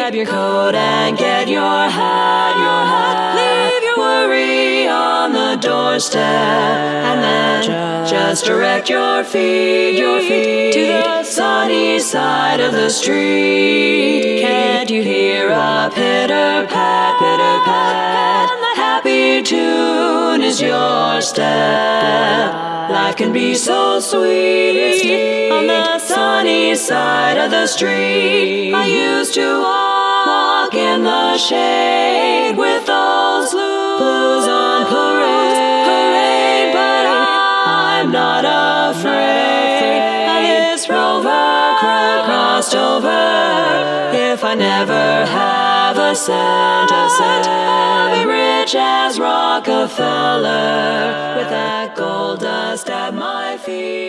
grab your coat and get your hat, Leave your worry on the doorstep, and then just direct your feet to the sunny side of the street. Can't you hear a pitter-pat, pitter-pat? And the happy tune is your step. Life can be so sweet on the sunny side of the street. I used to walk in the shade with those blues on parade, but I'm not afraid of this rover crossed over. If I never have a cent, I'll be rich as Rockefeller with that gold dust at my feet.